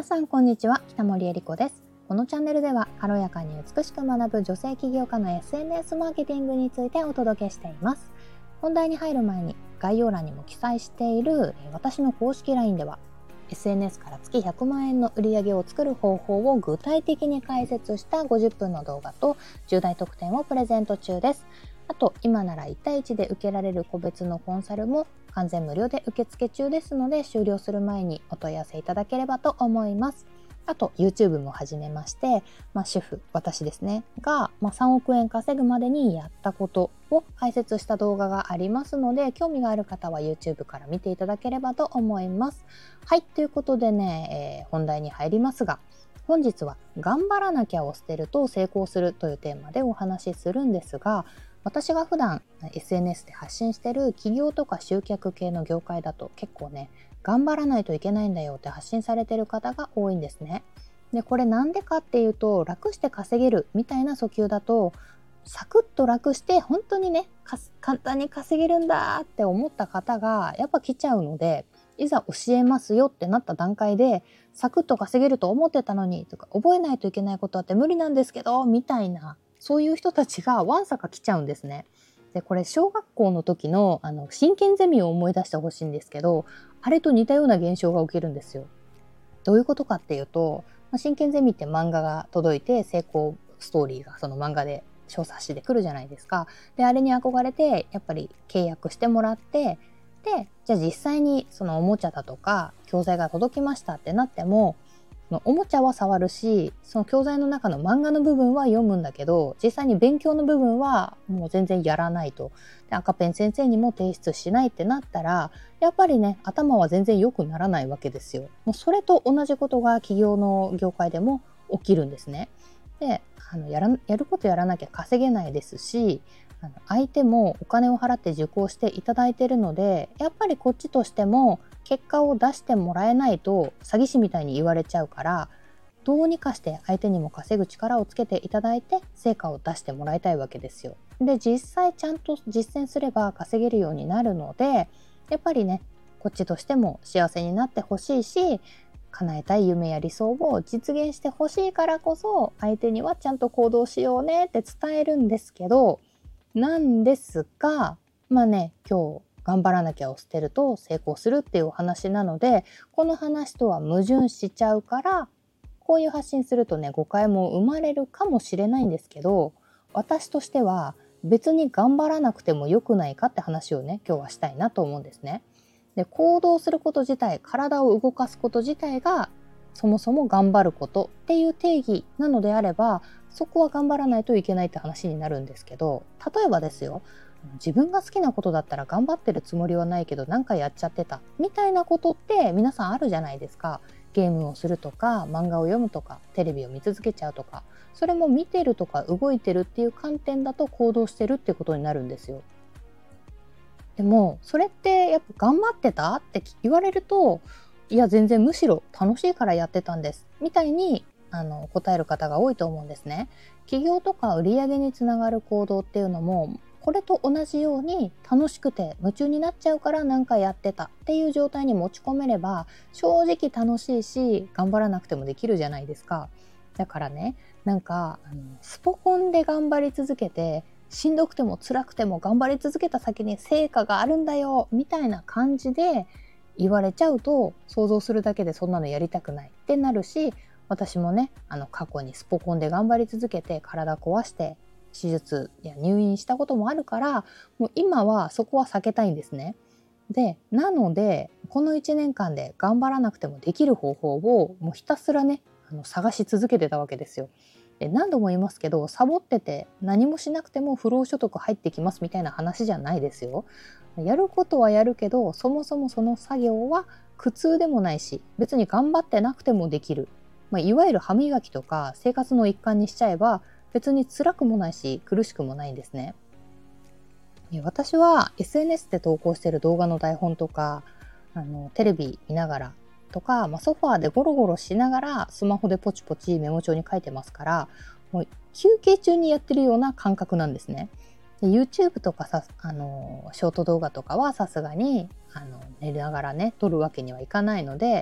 さんこんにちは、北森恵理子です。このチャンネルでは軽やかに美しく学ぶ女性起業家の SNS マーケティングについてお届けしています。本題に入る前に概要欄にも記載している私の公式 LINE では SNS から月100万円の売り上げを作る方法を具体的に解説した50分の動画と10大特典をプレゼント中です。あと今なら1対1で受けられる個別のコンサルも完全無料で受付中ですので、終了する前にお問い合わせいただければと思います。あと YouTube も始めまして、主婦、私ですねが、3億円稼ぐまでにやったことを解説した動画がありますので、興味がある方は YouTube から見ていただければと思います。はい、ということでね、本題に入りますが、本日は頑張らなきゃを捨てると成功するというテーマでお話しするんですが、私が普段 SNS で発信している企業とか集客系の業界だと結構ね、頑張らないといけないんだよって発信されている方が多いんですね。で、これなんでかっていうと、楽して稼げるみたいな訴求だと、サクッと楽して本当にね、簡単に稼げるんだって思った方がやっぱ来ちゃうので、いざ教えますよってなった段階で、サクッと稼げると思ってたのにとか、覚えないといけないことあって無理なんですけどみたいな、そういう人たちがわんさか来ちゃうんですね。で、これ小学校の時の真剣ゼミを思い出してほしいんですけど、あれと似たような現象が起きるんですよ。どういうことかっていうと、真剣ゼミって漫画が届いて、成功ストーリーがその漫画で小冊子で来るじゃないですか。で、あれに憧れてやっぱり契約してもらって、で、じゃあ実際にそのおもちゃだとか教材が届きましたってなっても、おもちゃは触るし、その教材の中の漫画の部分は読むんだけど、実際に勉強の部分はもう全然やらないと。で、赤ペン先生にも提出しないってなったら、やっぱりね、頭は全然良くならないわけですよ。もうそれと同じことが企業の業界でも起きるんですね。で、やることやらなきゃ稼げないですし、相手もお金を払って受講していただいているので、やっぱりこっちとしても結果を出してもらえないと詐欺師みたいに言われちゃうから、どうにかして相手にも稼ぐ力をつけていただいて成果を出してもらいたいわけですよ。で、実際ちゃんと実践すれば稼げるようになるので、やっぱりね、こっちとしても幸せになってほしいし、叶えたい夢や理想を実現してほしいからこそ、相手にはちゃんと行動しようねって伝えるんですけど、なんですが、今日頑張らなきゃを捨てると成功するっていうお話なので、この話とは矛盾しちゃうから、こういう発信するとね、誤解も生まれるかもしれないんですけど、私としては別に頑張らなくてもよくないかって話をね、今日はしたいなと思うんですね。で、行動すること自体、体を動かすこと自体がそもそも頑張ることっていう定義なのであれば、そこは頑張らないといけないって話になるんですけど、例えばですよ、自分が好きなことだったら頑張ってるつもりはないけどなんかやっちゃってたみたいなことって皆さんあるじゃないですか。ゲームをするとか、漫画を読むとか、テレビを見続けちゃうとか、それも見てるとか動いてるっていう観点だと行動してるってことになるんですよ。でもそれってやっぱ頑張ってたって言われると、いや全然むしろ楽しいからやってたんですみたいに答える方が多いと思うんですね。起業とか売り上げにつながる行動っていうのもこれと同じように楽しくて夢中になっちゃうからなんかやってたっていう状態に持ち込めれば、正直楽しいし頑張らなくてもできるじゃないですか。だからね、スポコンで頑張り続けて、しんどくても辛くても頑張り続けた先に成果があるんだよみたいな感じで言われちゃうと、想像するだけでそんなのやりたくないってなるし、私もね、過去にスポコンで頑張り続けて体壊して手術や入院したこともあるから、もう今はそこは避けたいんですね。で、なのでこの1年間で頑張らなくてもできる方法をもうひたすらね、探し続けてたわけですよ。で、何度も言いますけど、サボってて何もしなくても不労所得入ってきますみたいな話じゃないですよ。やることはやるけど、そもそもその作業は苦痛でもないし、別に頑張ってなくてもできる。いわゆる歯磨きとか生活の一環にしちゃえば別に辛くもないし苦しくもないんですね。私は SNS で投稿している動画の台本とか、テレビ見ながらとか、ソファーでゴロゴロしながらスマホでポチポチメモ帳に書いてますから、もう休憩中にやってるような感覚なんですね。で、 YouTube とかショート動画とかはさすがに寝ながらね撮るわけにはいかないので、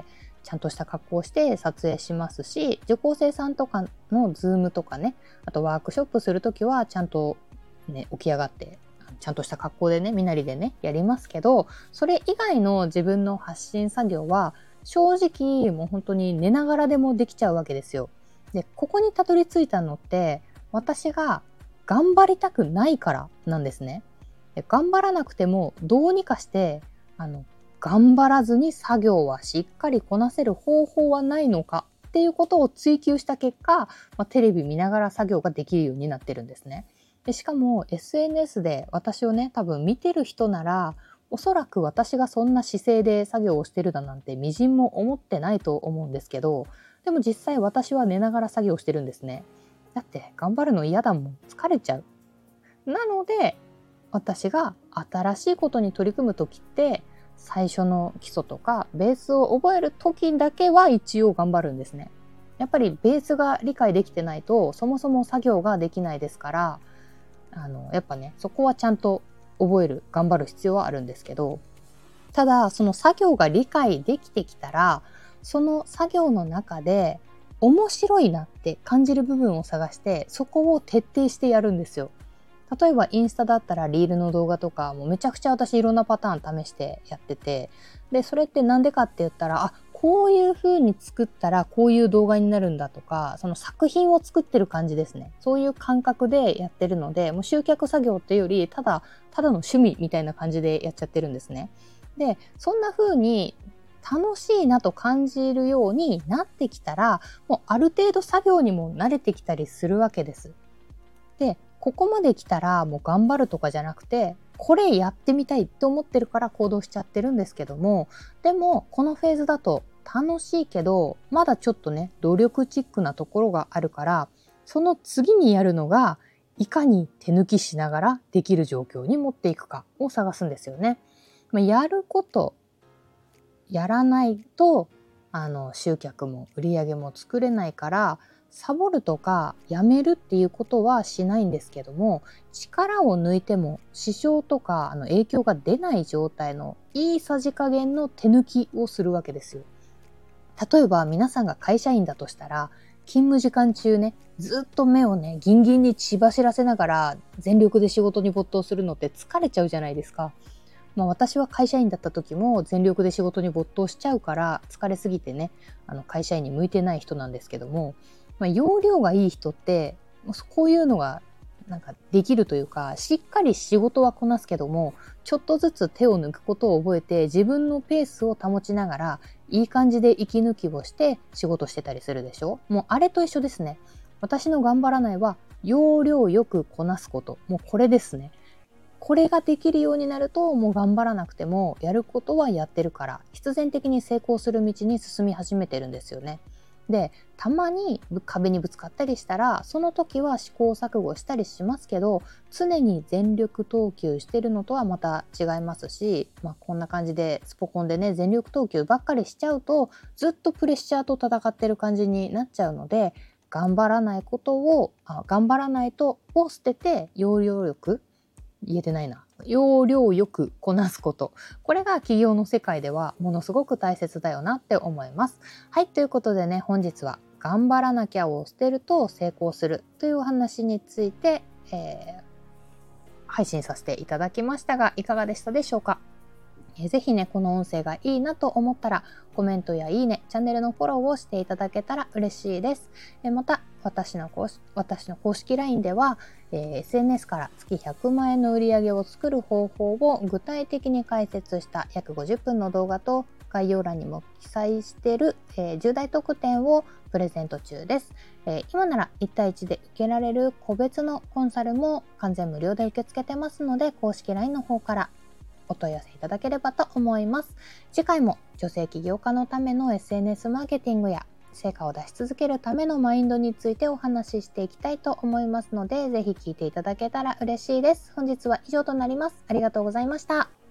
ちゃんとした格好をして撮影しますし、受講生さんとかのズームとかね、あとワークショップするときはちゃんとね、起き上がってちゃんとした格好でね、身なりでね、やりますけど、それ以外の自分の発信作業は正直もう本当に寝ながらでもできちゃうわけですよ。で、ここにたどり着いたのって私が頑張りたくないからなんですね。で、頑張らなくてもどうにかして頑張らずに作業はしっかりこなせる方法はないのかっていうことを追求した結果、テレビ見ながら作業ができるようになってるんですね。で、しかも SNS で私をね、多分見てる人なら、おそらく私がそんな姿勢で作業をしてるだなんてみじんも思ってないと思うんですけど、でも実際私は寝ながら作業してるんですね。だって頑張るの嫌だもん、疲れちゃう。なので私が新しいことに取り組む時って最初の基礎とかベースを覚える時だけは一応頑張るんですね。やっぱりベースが理解できてないとそもそも作業ができないですから、やっぱね、そこはちゃんと覚える、頑張る必要はあるんですけど、ただその作業が理解できてきたら、その作業の中で面白いなって感じる部分を探してそこを徹底してやるんですよ。例えばインスタだったらリールの動画とかもうめちゃくちゃ私いろんなパターン試してやってて、でそれってなんでかって言ったら、こういう風に作ったらこういう動画になるんだとか、その作品を作ってる感じですね。そういう感覚でやってるので、もう集客作業っていうよりただの趣味みたいな感じでやっちゃってるんですね。でそんな風に楽しいなと感じるようになってきたら、もうある程度作業にも慣れてきたりするわけです。でここまで来たらもう頑張るとかじゃなくて、これやってみたいって思ってるから行動しちゃってるんですけども、でもこのフェーズだと楽しいけどまだちょっとね努力チックなところがあるから、その次にやるのがいかに手抜きしながらできる状況に持っていくかを探すんですよね。やることやらないと集客も売り上げも作れないから、サボるとかやめるっていうことはしないんですけども、力を抜いても支障とか影響が出ない状態のいいさじ加減の手抜きをするわけですよ。例えば皆さんが会社員だとしたら、勤務時間中ね、ずっと目をねギンギンに血走らせながら全力で仕事に没頭するのって疲れちゃうじゃないですか。私は会社員だった時も全力で仕事に没頭しちゃうから疲れすぎてね、会社員に向いてない人なんですけども、要領がいい人ってこういうのがなんかできるというか、しっかり仕事はこなすけどもちょっとずつ手を抜くことを覚えて自分のペースを保ちながらいい感じで息抜きをして仕事してたりするでしょ。もうあれと一緒ですね。私の頑張らないは要領よくこなすこと、もうこれですね。これができるようになるともう頑張らなくてもやることはやってるから、必然的に成功する道に進み始めてるんですよね。でたまに壁にぶつかったりしたらその時は試行錯誤したりしますけど、常に全力投球してるのとはまた違いますし、こんな感じでスポコンでね全力投球ばっかりしちゃうとずっとプレッシャーと戦ってる感じになっちゃうので、頑張らないとを捨てて要領よく、言えてないな。要領よくこなすこと。これが企業の世界ではものすごく大切だよなって思います。はい、ということでね、本日は頑張らなきゃを捨てると成功するというお話について、配信させていただきましたが、いかがでしたでしょうか。ぜひね、この音声がいいなと思ったら、コメントやいいね、チャンネルのフォローをしていただけたら嬉しいです。また、私の公式 LINE では、SNS から月100万円の売り上げを作る方法を具体的に解説した約50分の動画と、概要欄にも記載している、10大特典をプレゼント中です。今なら1対1で受けられる個別のコンサルも完全無料で受け付けてますので、公式 LINE の方からお問い合わせいただければと思います。次回も女性起業家のための SNS マーケティングや成果を出し続けるためのマインドについてお話ししていきたいと思いますので、ぜひ聞いていただけたら嬉しいです。本日は以上となります。ありがとうございました。